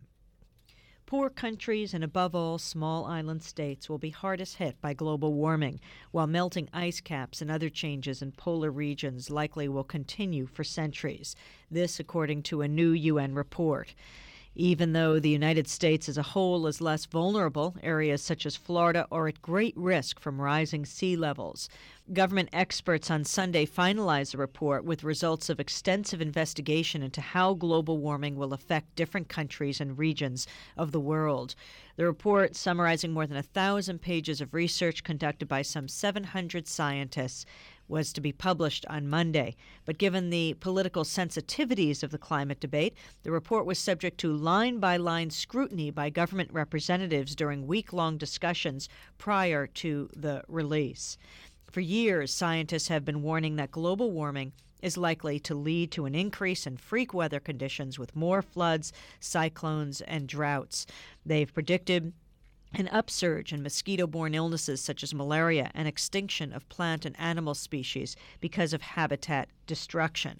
Poor countries and, above all, small island states will be hardest hit by global warming, while melting ice caps and other changes in polar regions likely will continue for centuries. This, according to a new U N report. Even though the United States as a whole is less vulnerable, areas such as Florida are at great risk from rising sea levels. Government experts on Sunday finalized the report with results of extensive investigation into how global warming will affect different countries and regions of the world. The report, summarizing more than a thousand pages of research conducted by some seven hundred scientists, was to be published on Monday. But given the political sensitivities of the climate debate, the report was subject to line-by-line scrutiny by government representatives during week-long discussions prior to the release. For years, scientists have been warning that global warming is likely to lead to an increase in freak weather conditions with more floods, cyclones, and droughts. They've predicted an upsurge in mosquito-borne illnesses such as malaria and extinction of plant and animal species because of habitat destruction.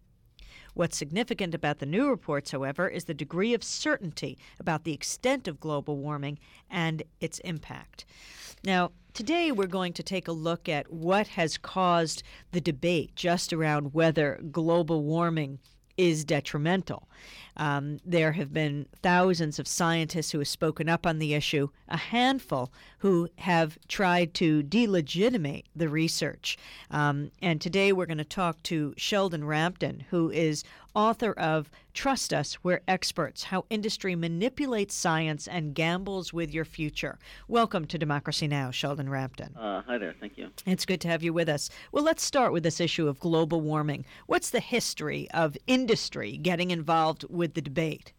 What's significant about the new reports, however, is the degree of certainty about the extent of global warming and its impact. Now, today we're going to take a look at what has caused the debate just around whether global warming is detrimental. Um, there have been thousands of scientists who have spoken up on the issue, a handful who have tried to delegitimate the research. Um, and today we're going to talk to Sheldon Rampton, who is author of Trust Us, We're Experts, How Industry Manipulates Science and Gambles with Your Future. Welcome to Democracy Now!, Sheldon Rampton. Uh, hi there, thank you. It's good to have you with us. Well, let's start with this issue of global warming. What's the history of industry getting involved with the debate?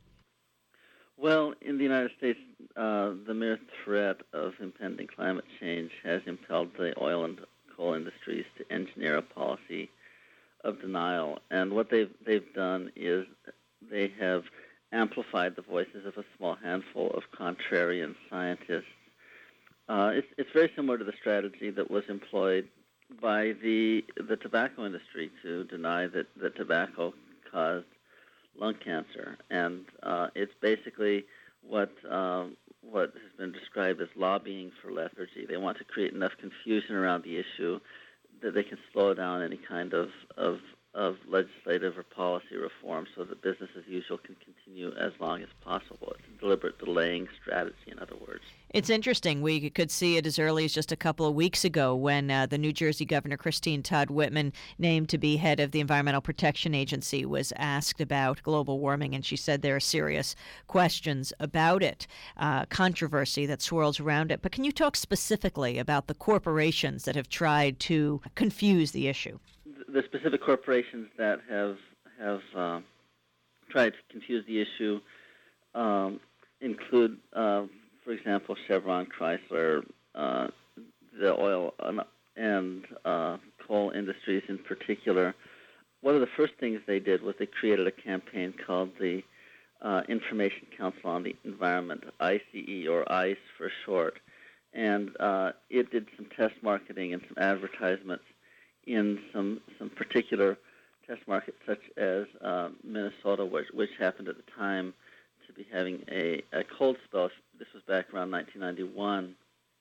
Well, in the United States, uh, the mere threat of impending climate change has impelled the oil and coal industries to engineer a policy of denial. And what they've they've done is they have amplified the voices of a small handful of contrarian scientists. Uh, it's it's very similar to the strategy that was employed by the the tobacco industry to deny that, that tobacco caused lung cancer, and uh, it's basically what um, what has been described as lobbying for lethargy. They want to create enough confusion around the issue that they can slow down any kind of, of, of legislative or policy reform so that business as usual can continue as long as possible. It's a deliberate delaying strategy, in other words. It's interesting. We could see it as early as just a couple of weeks ago when uh, the New Jersey Governor Christine Todd Whitman, named to be head of the Environmental Protection Agency, was asked about global warming, and she said there are serious questions about it, uh, controversy that swirls around it. But can you talk specifically about the corporations that have tried to confuse the issue? The specific corporations that have have uh, tried to confuse the issue um, include, uh, for example, Chevron, Chrysler, uh, the oil and uh, coal industries in particular, one of the first things they did was they created a campaign called the uh, Information Council on the Environment, I C E, or ICE for short. And uh, it did some test marketing and some advertisements in some some particular test markets, such as uh, Minnesota, which, which happened at the time to be having a, a cold spell. This was back around nineteen ninety-one.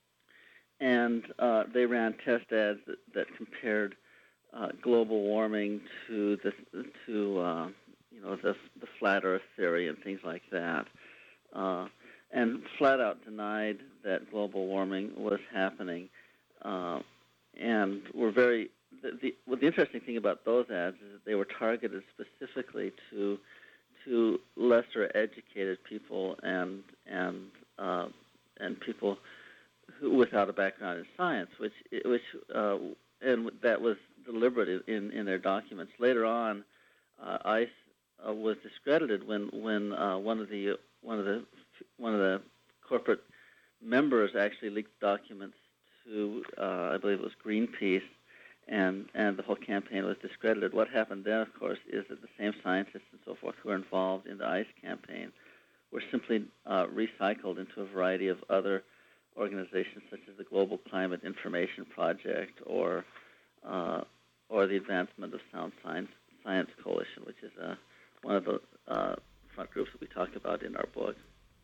And uh, they ran test ads that, that compared uh, global warming to the to uh, you know the the flat Earth theory and things like that, uh, and flat out denied that global warming was happening, uh, and were very. The, the, well, the interesting thing about those ads is that they were targeted specifically to to lesser educated people and and uh, and people who, without a background in science, which which uh, and that was deliberate in, in their documents. Later on, uh, ICE uh, was discredited when when uh, one of the one of the one of the corporate members actually leaked documents to uh, I believe it was Greenpeace. And and the whole campaign was discredited. What happened then, of course, is that the same scientists and so forth who were involved in the ICE campaign were simply uh, recycled into a variety of other organizations, such as the Global Climate Information Project or uh, or the Advancement of Sound Science Science Coalition, which is uh, one of the uh, front groups that we talk about in our book.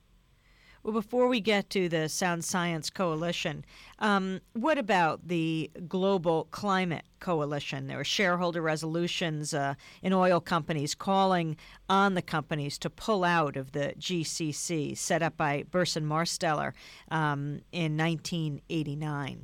Well, before we get to the Sound Science Coalition, um, what about the Global Climate Coalition? There are shareholder resolutions uh, in oil companies calling on the companies to pull out of the G C C, set up by Burson Marsteller um, in nineteen eighty-nine.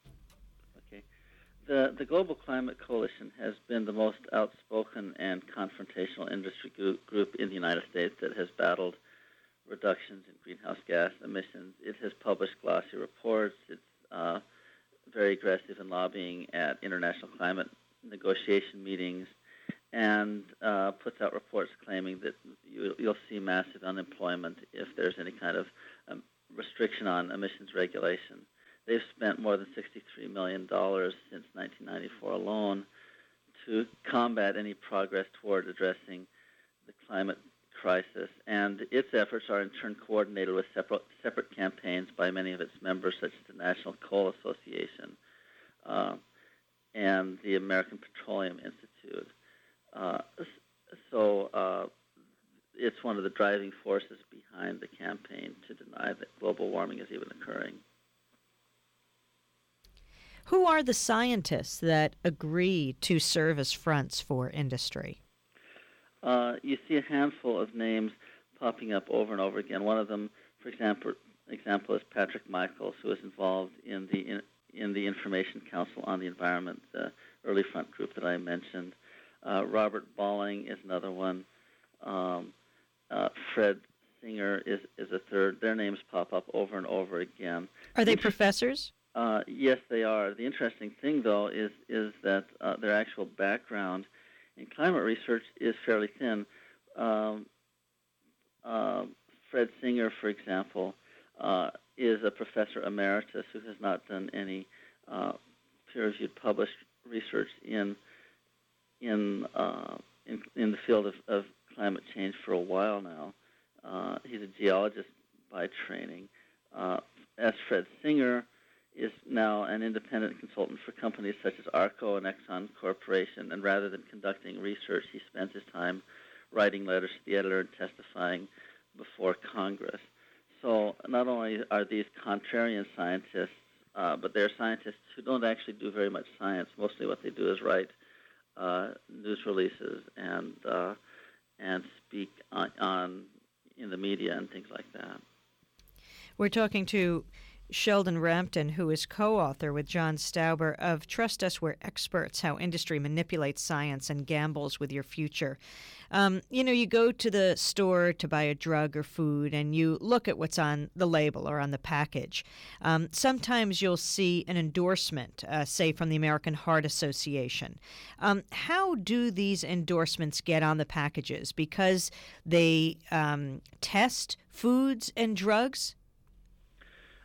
Okay. The, the Global Climate Coalition has been the most outspoken and confrontational industry group in the United States that has battled reductions in greenhouse gas emissions. It has published glossy reports. It's uh, very aggressive in lobbying at international climate negotiation meetings, and uh, puts out reports claiming that you, you'll see massive unemployment if there's any kind of um, restriction on emissions regulation. They've spent more than sixty-three million dollars since nineteen ninety-four alone to combat any progress toward addressing the climate crisis, and its efforts are in turn coordinated with separate, separate campaigns by many of its members, such as the National Coal Association uh, and the American Petroleum Institute. Uh, so uh, it's one of the driving forces behind the campaign to deny that global warming is even occurring. Who are the scientists that agree to serve as fronts for industry? Uh, you see a handful of names popping up over and over again. One of them, for example, example is Patrick Michaels, who is involved in the in, in the Information Council on the Environment, the early front group that I mentioned. Uh, Robert Balling is another one. Um, uh, Fred Singer is, is a third. Their names pop up over and over again. Are they professors? Uh, yes, they are. The interesting thing, though, is is that uh, their actual background in climate research is fairly thin. Um, uh, Fred Singer, for example, uh, is a professor emeritus who has not done any uh, peer-reviewed published research in in uh, in, in the field of, of climate change for a while now. Uh, he's a geologist by training. Uh, as Fred Singer is now an independent consultant for companies such as ARCO and Exxon Corporation, and rather than conducting research, he spends his time writing letters to the editor and testifying before Congress. So not only are these contrarian scientists, uh, but they're scientists who don't actually do very much science. Mostly what they do is write uh, news releases and uh, and speak on, on in the media and things like that. We're talking to Sheldon Rampton, who is co-author with John Stauber of Trust Us, We're Experts, How Industry Manipulates Science and Gambles with Your Future. Um, you know, you go to the store to buy a drug or food, and you look at what's on the label or on the package. Um, sometimes you'll see an endorsement, uh, say, from the American Heart Association. Um, how do these endorsements get on the packages? Because they um, test foods and drugs?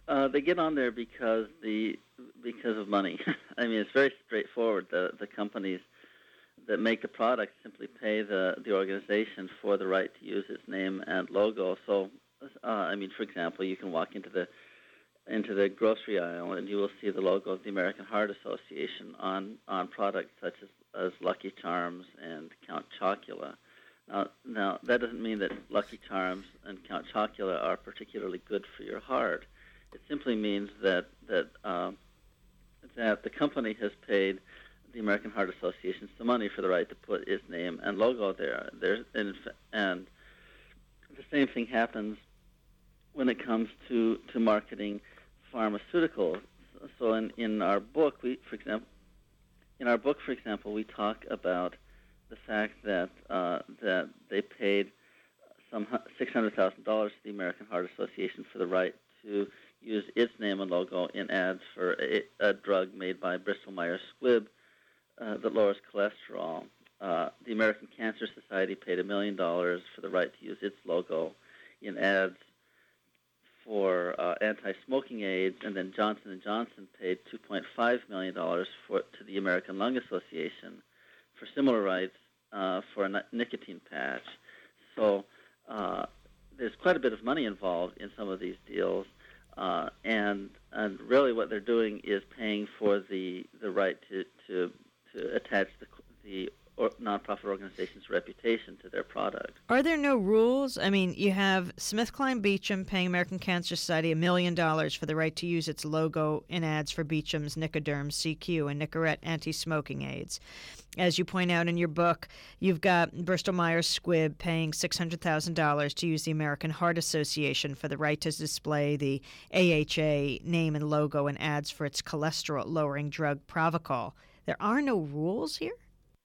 Uh, they get on there because the because of money. I mean, it's very straightforward. The the companies that make the product simply pay the, the organization for the right to use its name and logo. So, uh, I mean, for example, you can walk into the into the grocery aisle and you will see the logo of the American Heart Association on, on products such as, as Lucky Charms and Count Chocula. Now, now, that doesn't mean that Lucky Charms and Count Chocula are particularly good for your heart. It simply means that that uh, that the company has paid the American Heart Association some money for the right to put its name and logo there. There's, and, and the same thing happens when it comes to, to marketing pharmaceuticals. So in, in our book, we, for example, in our book, for example, we talk about the fact that uh, that they paid some six hundred thousand dollars to the American Heart Association for the right to use its name and logo in ads for a, a drug made by Bristol Myers Squibb uh, that lowers cholesterol. Uh, the American Cancer Society paid a million dollars for the right to use its logo in ads for uh, anti-smoking aids, and then Johnson and Johnson paid two point five million dollars for to the American Lung Association for similar rights uh, for a nicotine patch. So uh, there's quite a bit of money involved in some of these deals, uh, and and really what they're doing is paying for the the right to to, to attach the the or nonprofit organization's reputation to their product. Are there no rules? I mean, you have SmithKline Beecham paying American Cancer Society a million dollars for the right to use its logo in ads for Beecham's Nicoderm C Q and Nicorette anti-smoking aids. As you point out in your book, you've got Bristol Myers Squibb paying six hundred thousand dollars to use the American Heart Association for the right to display the A H A name and logo in ads for its cholesterol-lowering drug Pravachol. There are no rules here?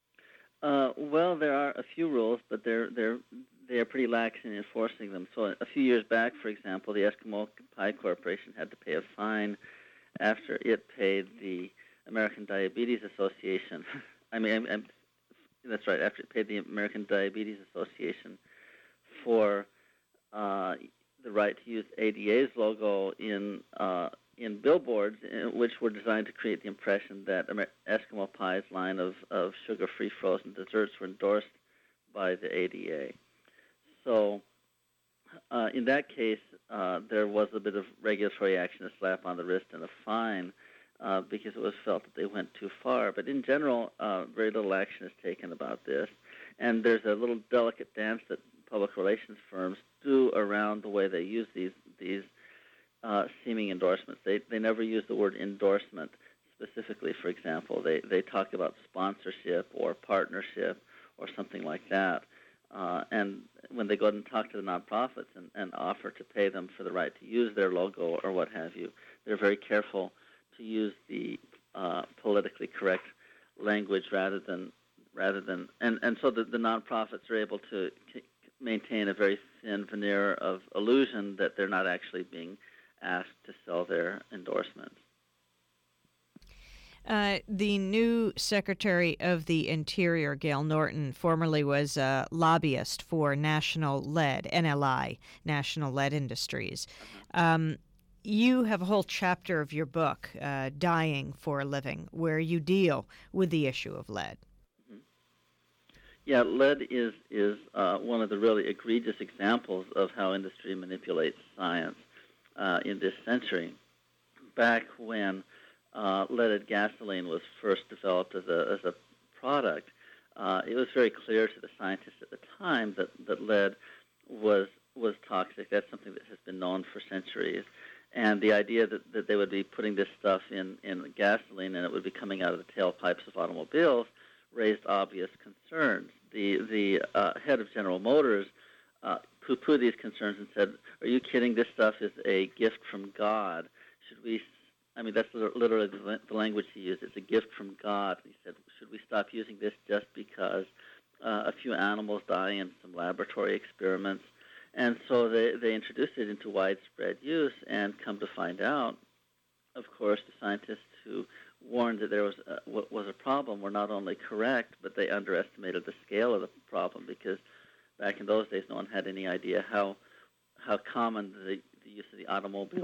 Uh, well, there are a few rules, but they're they're they are pretty lax in enforcing them. So, a few years back, for example, the Eskimo Pie Corporation had to pay a fine after it paid the American Diabetes Association. I mean, I'm, I'm, that's right. After it paid the American Diabetes Association for uh, the right to use A D A's logo in uh, in billboards, which were designed to create the impression that Eskimo Pie's line of, of sugar-free frozen desserts were endorsed by the A D A. So uh, in that case, uh, there was a bit of regulatory action, a slap on the wrist and a fine, uh, because it was felt that they went too far. But in general, uh, very little action is taken about this. And there's a little delicate dance that public relations firms do around the way they use these these Uh, seeming endorsements. They they never use the word endorsement specifically. For example, they, they talk about sponsorship or partnership or something like that. Uh, and when they go out and talk to the nonprofits and, and offer to pay them for the right to use their logo or what have you, they're very careful to use the uh, politically correct language rather than rather than and, and so the, the nonprofits are able to c- maintain a very thin veneer of illusion that they're not actually being asked to sell their endorsements. Uh, the new Secretary of the Interior, Gail Norton, formerly was a lobbyist for National Lead, N L I, National Lead Industries. Um, you have a whole chapter of your book, uh, Dying for a Living, where you deal with the issue of lead. Mm-hmm. Yeah, lead is, is uh, one of the really egregious examples of how industry manipulates science. Uh, in this century, back when uh, leaded gasoline was first developed as a as a product, uh, it was very clear to the scientists at the time that, that lead was was toxic. That's something that has been known for centuries. And the idea that, that they would be putting this stuff in, in gasoline and it would be coming out of the tailpipes of automobiles raised obvious concerns. The the uh, head of General Motors Uh, poo-pooed these concerns and said, "Are you kidding? This stuff is a gift from God. Should we?" I mean, that's literally the, the language he used. It's a gift from God. And he said, "Should we stop using this just because uh, a few animals die in some laboratory experiments?" And so they they introduced it into widespread use, and come to find out, of course, the scientists who warned that there was a, was a problem were not only correct, but they underestimated the scale of the problem, because back in those days, no one had any idea how how common the, the use of the automobile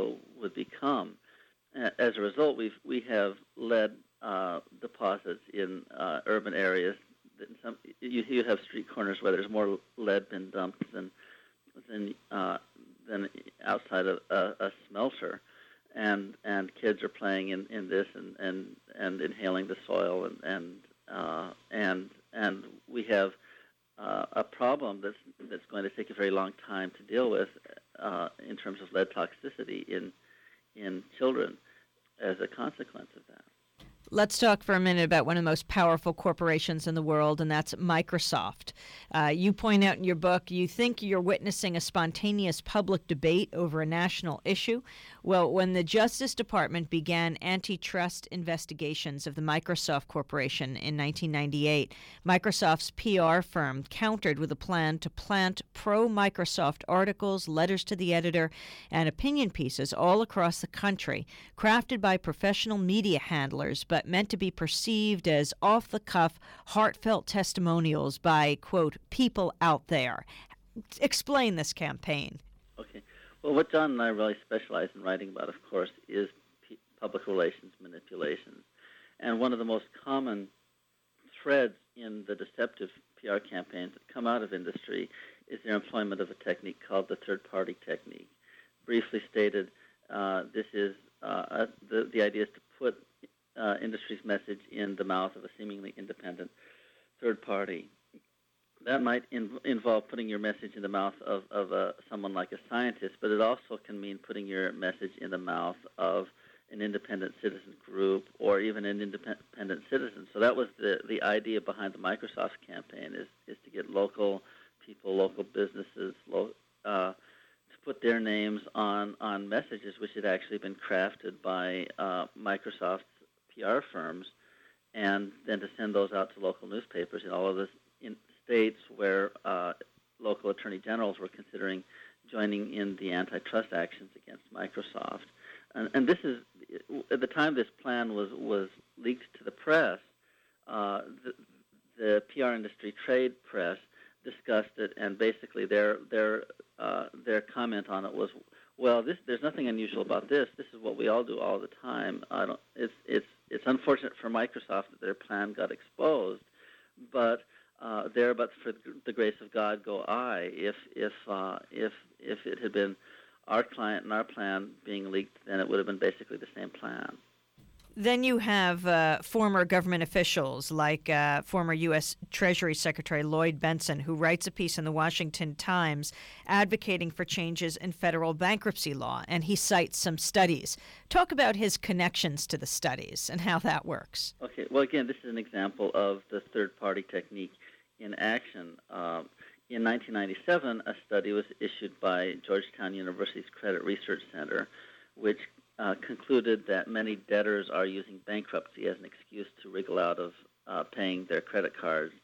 would become. As a result, we've, we have lead uh, deposits in uh, urban areas. In some, you, you have street corners where there's more lead been dumped than than uh, than outside of a, a smelter, and and kids are playing in, in this and, and, and inhaling the soil, and and uh, and and we have uh, a problem that's that's going to take a very long time to deal with uh, in terms of lead toxicity in in children as a consequence of that. Let's talk for a minute about one of the most powerful corporations in the world, and that's Microsoft. Uh, you point out in your book, you think you're witnessing a spontaneous public debate over a national issue. Well, when the Justice Department began antitrust investigations of the Microsoft Corporation in nineteen ninety-eight, Microsoft's P R firm countered with a plan to plant pro-Microsoft articles, letters to the editor, and opinion pieces all across the country, crafted by professional media handlers, but meant to be perceived as off-the-cuff, heartfelt testimonials by, quote, people out there. Explain this campaign. Okay. Well, what John and I really specialize in writing about, of course, is p- public relations manipulations. And one of the most common threads in the deceptive P R campaigns that come out of industry is their employment of a technique called the third-party technique. Briefly stated, uh, this is uh, a, the, the idea is to put Uh, industry's message in the mouth of a seemingly independent third party. That might in, involve putting your message in the mouth of, of uh, someone like a scientist, but it also can mean putting your message in the mouth of an independent citizen group or even an independent citizen. So that was the, the idea behind the Microsoft campaign, is, is to get local people, local businesses, lo, uh, to put their names on, on messages which had actually been crafted by uh, Microsoft's P R firms, and then to send those out to local newspapers in all of the in states where uh, local attorney generals were considering joining in the antitrust actions against Microsoft. And, and this is, at the time this plan was, was leaked to the press, uh, the, the P R industry trade press discussed it, and basically their their uh, their comment on it was, well, this, there's nothing unusual about this. This is what we all do all the time. I don't. It's it's it's unfortunate for Microsoft that their plan got exposed, but uh, there, but for the grace of God, go I. If if uh, if if it had been our client and our plan being leaked, then it would have been basically the same plan. Then you have uh, former government officials like uh, former U S Treasury Secretary Lloyd Bentsen, who writes a piece in the Washington Times advocating for changes in federal bankruptcy law, and he cites some studies. Talk about his connections to the studies and how that works. Okay. Well, again, this is an example of the third-party technique in action. Um, in nineteen ninety-seven, a study was issued by Georgetown University's Credit Research Center, which Uh, concluded that many debtors are using bankruptcy as an excuse to wriggle out of uh, paying their credit cards.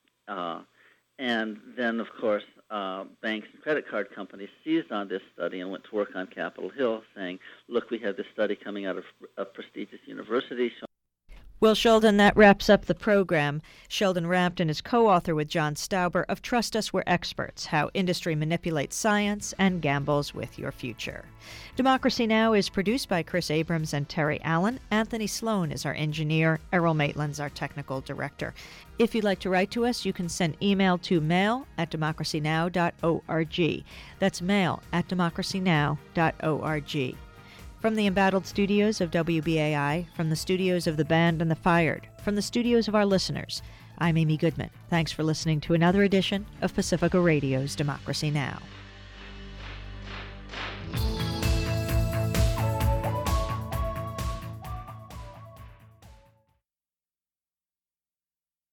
Uh, and then, of course, uh, banks and credit card companies seized on this study and went to work on Capitol Hill saying, look, we have this study coming out of a prestigious university. Well, Sheldon, that wraps up the program. Sheldon Rampton is co-author with John Stauber of Trust Us, We're Experts, How Industry Manipulates Science and Gambles with Your Future. Democracy Now! Is produced by Chris Abrams and Terry Allen. Anthony Sloan is our engineer. Errol Maitland's our technical director. If you'd like to write to us, you can send email to mail at democracy now dot org. That's mail at democracy now dot org. From the embattled studios of W B A I, from the studios of The Band and the Fired, from the studios of our listeners, I'm Amy Goodman. Thanks for listening to another edition of Pacifica Radio's Democracy Now!